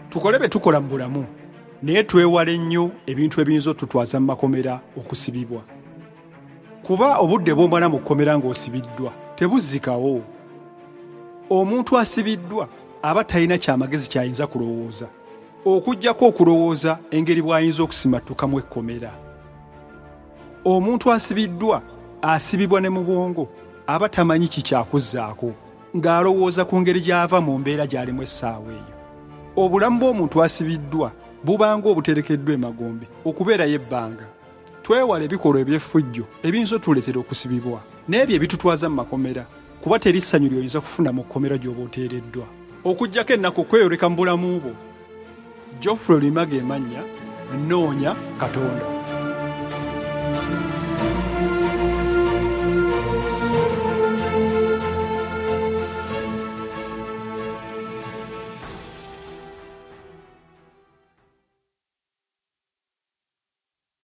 tukole be tukola mu bulamu naye twewale nnyo ebintu ebiyinza otutwaza mu makomera okusibibwa. Kuba obudde bw'omala mu kkomera ng'osibiddwa tebuzzikawo. Omuntu asibiddwa aba talina kyamagezi kyayinza kulowooza okuggyako okulowooza engeri bw'ayinza okusimattukamu ekkomera. Omuntu asibiddwa asibibwa ne mu bwongo aba tamanyi kikyakuzzaako ng'alowooza ku ngeri gy'ava mu mbeera gy'alimu essaawa eyo. Obulamu bw'omuntu asibiddwa bubanga obuterekeddwa emagombe okubeerayo ebbanga. Twewale ebikolwa eby'effujjo ebiyinza otuleetera okusibibwa n'ebyo ebitutwaza mu makomera kuba teri ssanyu ly'oyinza kufuna mu kkomera gy'oba oteereddwa okuggyako ennaku okweyoleka mu bulamu bwo. Geoffrey Limaga emannya, nnoonya Katonda.